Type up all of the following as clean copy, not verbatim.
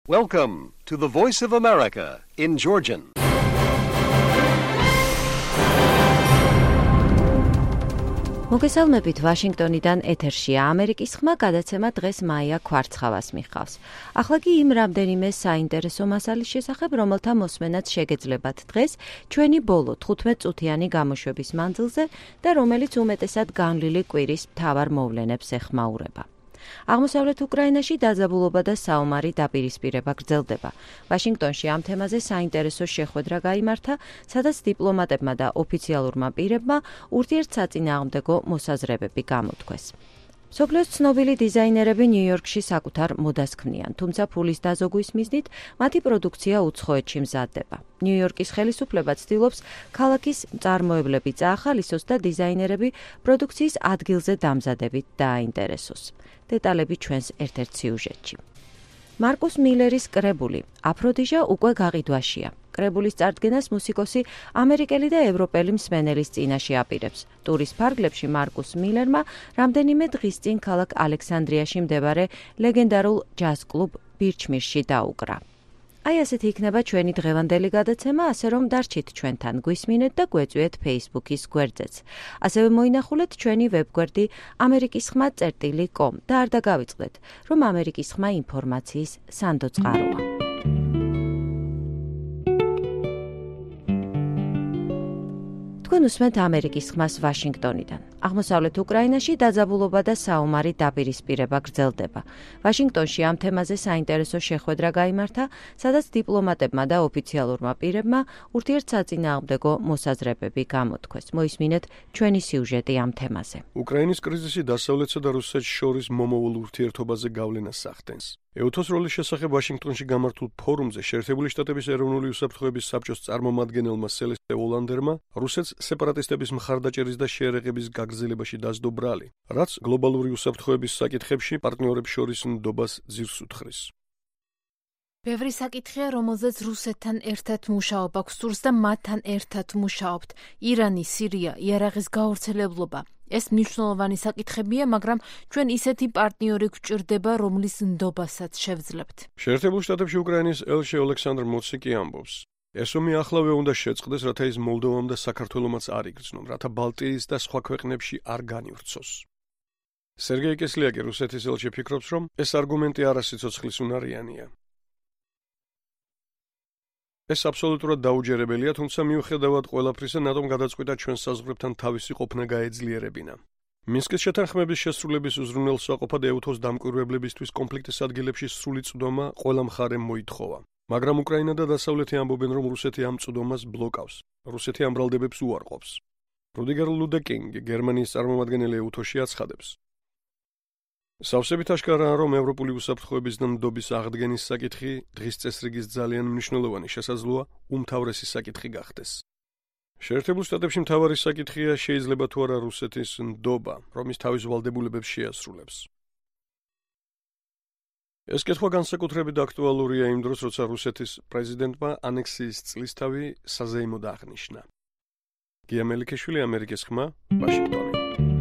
Welcome to the Voice of America in Georgian. მოგესალმებით ვაშინგტონიდან ეთერშია ამერიკის ხმა გადაცემა დღეს მაია ქვარცხავას მიხავს. ახლა კი იმ რამდენიმე საინტერესო მასალის შესახებ, რომელთა მოსმენაც შეგეძლებათ დღეს ჩვენი ბოლო 15 წუთიანი გამოშვების მანძილზე და რომელიც უმეტესად განვლილი კვირის მთავარ მოვლენებს ეხმაურება. აღმოსავლეთ უკრაინაში დაძაბულობა და საომარი დაპირისპირება გრძელდება. ვაშინგტონში ამ თემაზე საინტერესო შეხვედრა გაიმართა, სადაც დიპლომატებმა და ოფიციალურმა პირებმა ურთიერთსაწინააღმდეგო მოსაზრებები გამოთქვეს. მსოფლიოს ცნობილი დიზაინერები ნიუ-იორკში საკუთარ მოდას ქმნიან, თუმცა ფულის დაზოგვის მიზნით მათი პროდუქცია უცხოეთში მზადდება. ნიუ-იორკის ხელისუფლება ცდილობს ქალაქის მწარმოებლები წაახალისოს და დიზაინერები პროდუქციის ადგილზე დამზადებით დააინტერესოს. დეტალები ჩვენს ერთ-ერთ სიუჟეტში. მარკუს მილერის კრებული აფროდიჟა უკვე გაყიდვაშია. კრებულის წარდგენას მუსიკოსი ამერიკელი და ევროპელი მსმენელის წინაშე აპირებს. ტურის ფარგლებში მარკუს მილერმა რამდენიმე დღის წინ ქალაქ ალექსანდრიაში მდებარე ლეგენდარულ ჯაზ კლუბ ბირჩმირში დაუკრა. აი ასეთი იქნება ჩვენი დღევანდელი გადაცემა, ასე რომ დარჩით ჩვენთან, გვისმინეთ და გვეწვიეთ Facebook-ის გვერდზეც. ასევე მოინახულეთ ჩვენი ვებგვერდი amerikisxma.com და არ დაგავიწყდეთ, რომ ამერიკის ხმა ინფორმაციის სანდო წყაროა. თქვენ უსმენთ ამერიკის ხმას ვაშინგტონიდან. აღმოსავლეთ უკრაინაში დაძაბულობა და საომარი დაპირისპირება გრძელდება. ვაშინგტონში ამ თემაზე საინტერესო შეხვედრა გაიმართა, სადაც დიპლომატებმა და ოფიციალურმა პირებმა ურთიერთსაწინააღმდეგო მოსაზრებები გამოთქვეს. მოისმინეთ ჩვენი სიუჟეტი ამ თემაზე. უკრაინის კრიზისი დასავლეთსა და რუსეთს შორის მომავალ ურთიერთობაზე გავლენას ახდენს. EUTOS როლის შესახებ ვაშინგტონში გამართულ ფორუმზე შეერთებული შტატების ეროვნული უსაფრთხოების საბჭოს წარმომადგენელმა სელესტე ოლანდერმა რუსეთს სეპარატისტების მხარდაჭერის და შეერეღების გაგრძელებაში დასდო ბრალი, რაც გლობალური უსაფრთხოების საკითხებში პარტნიორებს შორის ნდობას ძირს უთხრის. ბევრი საკითხია, რომელზეც რუსეთთან ერთად მუშაობა გვსურს და მათთან ერთად მუშაობთ. ირანი, სირია, იარაღის გავრცელებლობა. ეს მნიშვნელოვანი საკითხებია, მაგრამ ჩვენ ისეთი პარტნიორი გვჭირდება, რომლის ნდობასაც შევძლებთ. შეერთებულ შტატებში უკრაინის ელჩი ოლექსანდრ მოციკი ამბობს. ეს ომი ახლავე უნდა შეწყდეს, რათა ის მოლდოვამ და საქართველომაც არ იგრძნონ, რათა ბალტიის და სხვა ქვეყნებში არ განივრცოს. სერგეი კესლიაკი, რუსეთის ელჩი, ფიქრობს, რომ ეს არგუმენტი არასიცოცხლის უნარიანია. ეს აბსოლუტურად დაუჯერებელია, თუმცა მიუხედავად ყველაფრისა, ნატომ გადაწყვიტა ჩვენს საზღვრებთან თავისი ყოფნა გაეძლიერებინა. მინსკის შეთანხმების შესრულების უზრუნველსაყოფად EUTOS დამკვირვებლებისთვის კონფლიქტის ადგილებში სრული წვდომა ყველა მხარემ მოითხოვა. მაგრამ უკრაინა და დასავლეთი ამბობენ, რომ რუსეთი ამ წვდომას ბლოკავს. რუსეთი ამ ბრალდებებს უარყოფს. რუდიგერ ლუდეკინგი, გერმანიის წარმომადგენელი EUTOS-ში აცხადებს. სავსებით აშკარაა, რომ ევროპული უსაფრთხოების და ნდობის აღდგენის საკითხი დღის წესრიგის ძალიან მნიშვნელოვანი, შესაძლოა უმთავრესი საკითხი გახდეს. შეერთებულ შტატებში მთავარი საკითხია შეიძლება თუ არა რუსეთის ნდობა, რომ ის თავის ვალდებულებებს შეასრულებს. ეს კითხვა განსაკუთრებით აქტუალურია იმ დროს, როცა რუსეთის პრეზიდენტმა ანექსიის წლისთავი საზეიმოდ აღნიშნა. გია მელიქიშვილი, ამერიკის ხმა, ვაშინგტონი.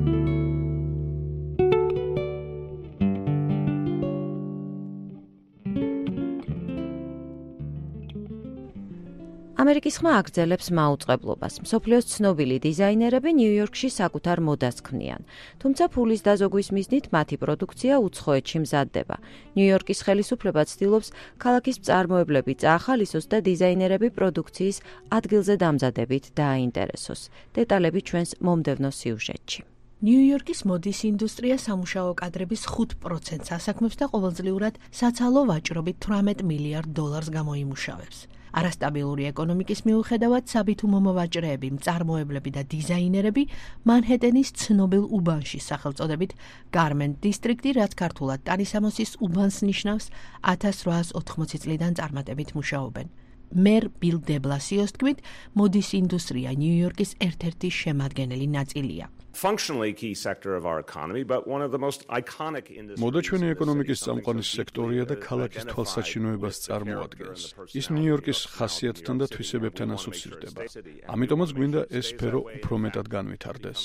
ამერიკის ხმა აგრძელებს მაუწყებლობას. მსოფლიოს ცნობილი დიზაინერები ნიუ-იორკში საკუთარ მოდას ქმნიან, თუმცა ფულის დაზოგვის მიზნით მათი პროდუქცია უცხოეთში მზადდება. ნიუ-იორკის ხელისუფლება ცდილობს ქალაქის მწარმოებლები წაახალისოს და დიზაინერები პროდუქციის ადგილზე დამზადებით დააინტერესოს. დეტალები ჩვენს მომდევნო სიუჟეტში. ნიუ-იორკის მოდის ინდუსტრია სამუშაო კადრების 5%-ს ასაქმებს და ყოველწლიურად საცალო ვაჭრობით $18 მილიარდ გამოიმუშავებს. არასტაბილური ეკონომიკის მიუხედავად საბითუმო მოვაჭრეები, მწარმოებლები და დიზაინერები მანჰეტენის ცნობილ უბანში სახელწოდებით Garment District-ი, რაც ქართულად ტანისამოსის უბანს ნიშნავს, 1880 წლიდან წარმატებით მუშაობენ. მერ ბილ დე-ბლასიოს თქმით, მოდის ინდუსტრია ნიუ-იორკის ერთ-ერთი შემადგენელი ნაწილია. მოდა ჩვენი ეკონომიკის წამყვანი სექტორია და ქალაქის თვალსაჩინოებას წარმოადგენს. ის ნიუ-იორკის ხასიათთან და თვისებებთან ასოცირდება. ამიტომაც გვინდა ეს სფერო უფრო მეტად განვითარდეს.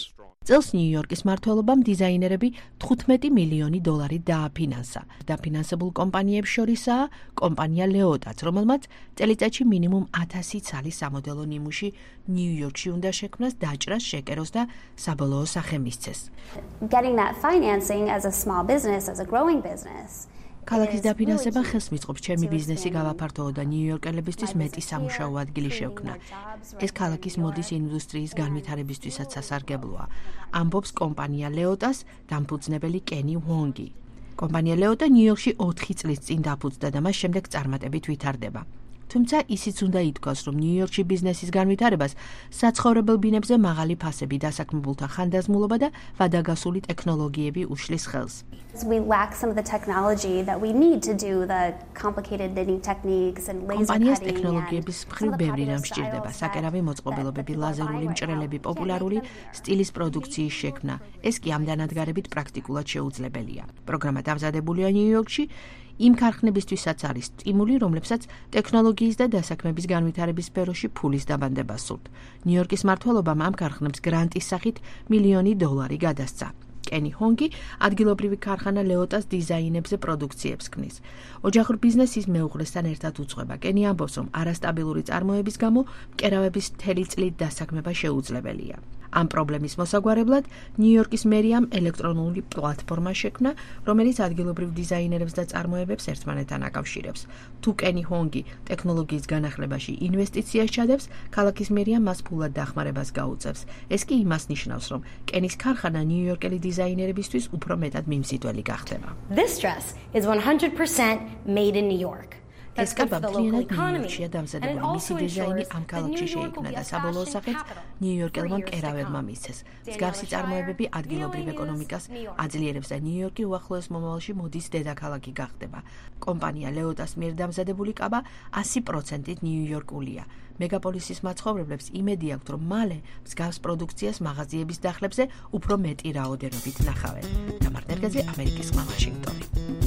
წელს ნიუ-იორკის მმართველობამ დიზაინერები 15 მილიონი დოლარით დააფინანსა. დაფინანსებულ კომპანიებს შორისაა კომპანია ლეოტაც, რომელმაც წელიწადში მინიმუმ 1000 ცალის სამოდელო ნიმუში ნიუ-იორკში უნდა შექმნას, დაჭრას, შეკეროს და საბოლოო სახე მისცეს. Getting that financing as a small business, as a growing business. ქალაქის დაფინანსება ხელს მიწყობს ჩემი ბიზნესი გავაფართოო და ნიუ-იორკელებისთვის მეტი სამუშაო ადგილი შევქმნა. ეს ქალაქის მოდის ინდუსტრიის განვითარებისთვისაც სასარგებლოა. ამბობს კომპანია ლეოტას დამფუძნებელი კენი ვონგი. კომპანია ლეოტა ნიუ-იორკში 4 წლის წინ დაფუძნდა და მას შემდეგ წარმატებით ვითარდება. თუმცა ისიც უნდა ითქვას, რომ ნიუ-იორკში ბიზნესის განვითარებას საცხოვრებელ ბინებზე მაღალი ფასები, დასაქმებულთა ხანდაზმულობა და ვადაგასული ტექნოლოგიები უშლის ხელს. We lack some of the technology that we need to do the complicated knitting techniques and laser კომპანიას cutting. ტექნოლოგიების მხრივ ბევრი რამ სჭირდება, საკერავი მოწყობილობები, ლაზერული მჭრელები, პოპულარული სტილის პროდუქციის შექმნა. ეს კი ამდანად გარებით პრაქტიკულად შეუძლებელია. პროგრამა დამზადებულია ნიუ-იორკში, იმ ქარხნებისთვისაც არის სტიმული, რომლებსაც ტექნოლოგიის და დასაქმების განვითარების სფეროში ფულის დაბანდება სურთ. ნიუ-იორკის მმართველობამ ამ ქარხნებს გრანტის სახით $1 მილიონი გადასცა. კენი ჰონგი ადგილობრივი ქარხანა ლეოტას დიზაინებზე პროდუქციებს ქმნის. ოჯახურ ბიზნესის მეუღლესთან ერთად უძღვება. კენი ამბობს, რომ არასტაბილური წარმოების გამო მკერავების მთელი წლით დასაქმება შეუძლებელია. ამ პრობლემის მოსაგვარებლად ნიუ-იორკის მერიამ ელექტრონული პლატფორმა შექმნა, რომელიც ადგილობრივ დიზაინერებს და წარმოებებს ერთმანეთთან აკავშირებს. თუ კენი ჰონგი ტექნოლოგიის განახლებაში ინვესტიციას ჩადებს, ქალაქის მერიამ მას ფულად დახმარებას გაუწევს. ეს კი იმას ნიშნავს, რომ კენის ქარხანა ნიუ-იორკელი დიზაინერებისთვის უფრო მეტად მიმზიდველი გახდება. This dress is 100% made in New York. ეს კაბა მთლიანად ნიუ-იორკშია დამზადებული. მისი დიზაინი ამ ქალაქში შეიქმნა და საბოლოო სახეც ნიუ-იორკელმა მკერავებმა მისცეს. მსგავსი წარმოებები ადგილობრივ ეკონომიკას აძლიერებს და ნიუ-იორკი უახლოეს მომავალში მოდის დედაქალაქი გახდება. კომპანია ლეოტას მიერ დამზადებული კაბა 100%-ით ნიუ-იორკულია. მეგაპოლისის მაცხოვრებლებს იმედი აქვთ, რომ მალე მსგავს პროდუქციას მაღაზიების დახლებზე უფრო მეტი რაოდენობით ნახავენ. თამარ ნერგაძე, ამერიკის ხმა, ვაშინგტონი.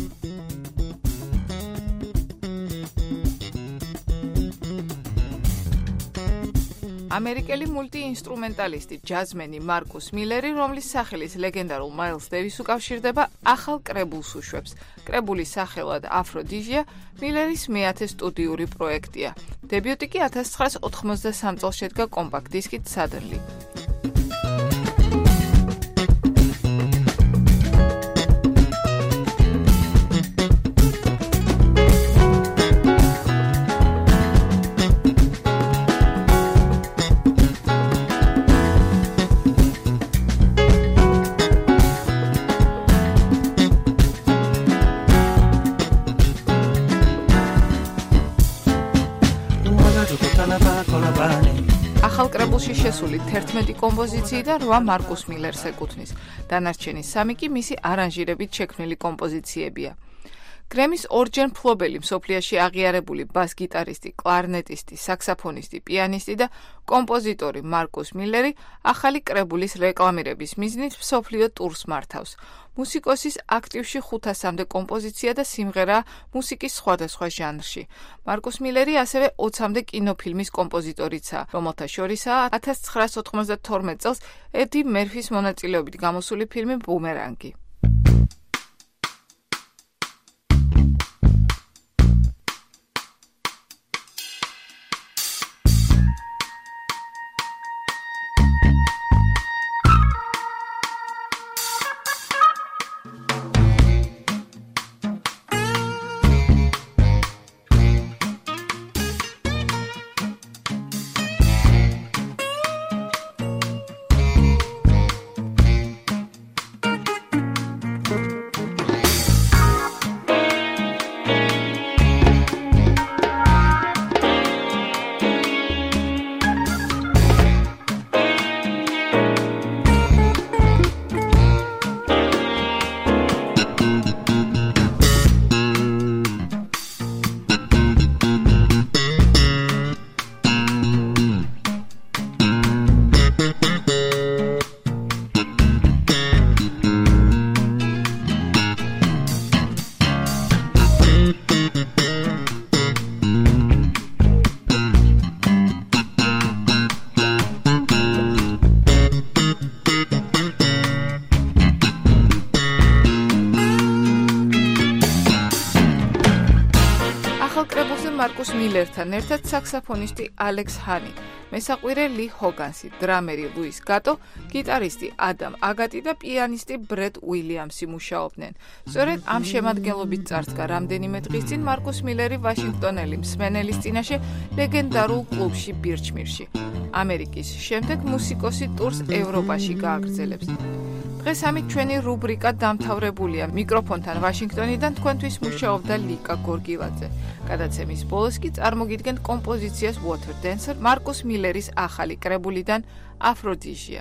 ამერიკელი მულტიინსტრუმენტალისტი ჯაზმენი მარკუს მილერი, რომლის სახელის ლეგენდარულ მაილს დევის უკავშირდება, ახალ კრებულს უშვებს. კრებულის სახელად აფროდიზია მილერის მეათე სტუდიური პროექტია. დებიუტი კი 1993 წელს შედგა კომპაქტ დისკით Suddenly. ახალ კრებულში შესული 11 კომპოზიციიდან 8 მარკუს მილერს ეკუთვნის. დანარჩენი 3 კი მისი არანჟირებით შექმნილი კომპოზიციებია. გრემის ორჯერ მფლობელი მსოფლიოში აღიარებული ბას-გიტარისტი, კლარნეტისტი, საქსაფონისტი, პიანისტი და კომპოზიტორი მარკუს მილერი ახალი კრებულის რეკლამირების მიზნით მსოფლიო ტურს მართავს. მუსიკოსის აქტივში 500-მდე კომპოზიცია და სიმღერა მუსიკის სხვადასხვა ჟანრში. მარკუს მილერი ასევე 20-მდე კინოფილმის კომპოზიტორიცაა, რომელთა შორისაა 1992 წელს ედი მერფის მონაწილეობით გამოსული ფილმი ბუმერანგი. მარკუს მილერთან ერთად საქსაფონისტი ალექს ჰანი, მესაყვირე ალი ჰოგანსი, დრამერი ლუის გატო, გიტარისტი ადამ აგატი და პიანისტი ბრედ უილიამსი მუშაობდნენ. სწორედ ამ შემადგენლობით წარსდგა რამდენიმე დღის წინ მარკუს მილერი ვაშინგტონელი მსმენელის წინაშე ლეგენდარულ კლუბში ბირჩმირში. ამერიკის შემდეგ მუსიკოსი ტურს ევროპაში გააგრძელებს. დღეს ამით ჩვენი რუბრიკა დამთავრებულია. მიკროფონთან ვაშინგტონიდან თქვენთვის მუშაობდა ლიკა გორგილაძე. გადაცემის ბოლოს კი წარმოგიდგენთ კომპოზიციას Water Dancer მარკუს მილერის ახალი კრებულიდან Aphrodisia.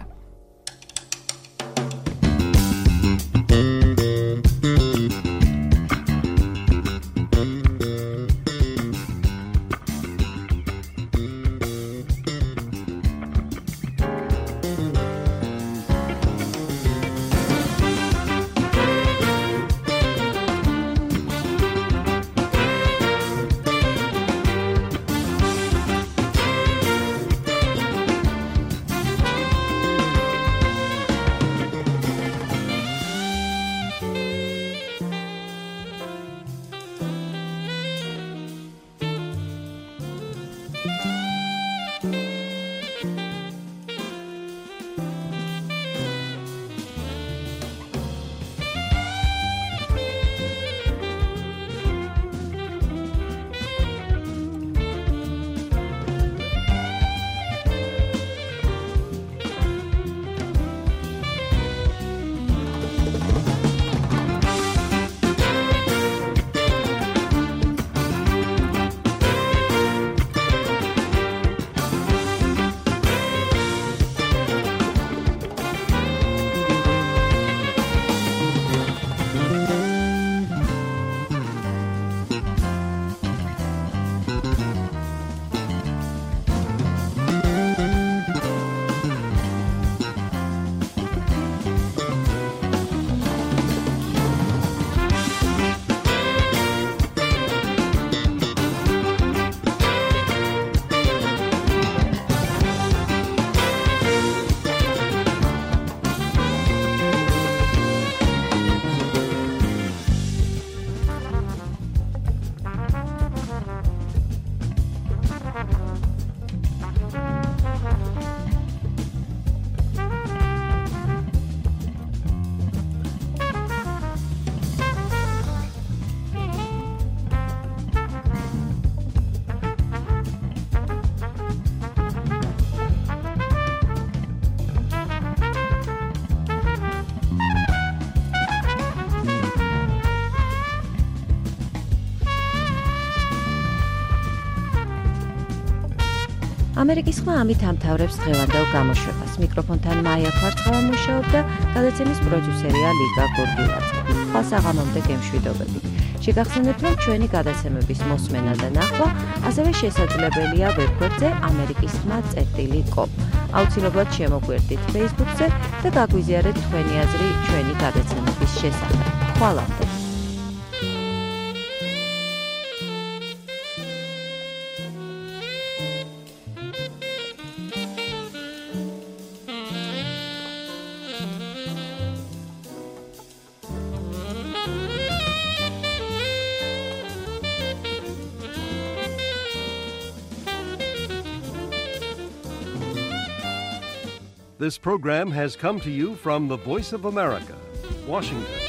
ამერიკის ხმა ამით ამთავრებს დღევანდელ გამოშვებას. მიკროფონთან მაია ქვარცხავა მუშაობდა, გადაცემის პროდიუსერია ლიკა გორგილაძე. ხვალ საღამომდე გემშვიდობებით. შეგახსენებთ, რომ ჩვენი გადაცემების მოსმენა და ნახვა ასევე შესაძლებელია ვებგვერდზე amerikisxma.com. აუცილებლად შემოგვერდით Facebook-ზე და გაგვიზიარეთ თქვენი აზრი ჩვენი გადაცემების შესახებ. ხვალამდე. This program has come to you from the Voice of America, Washington.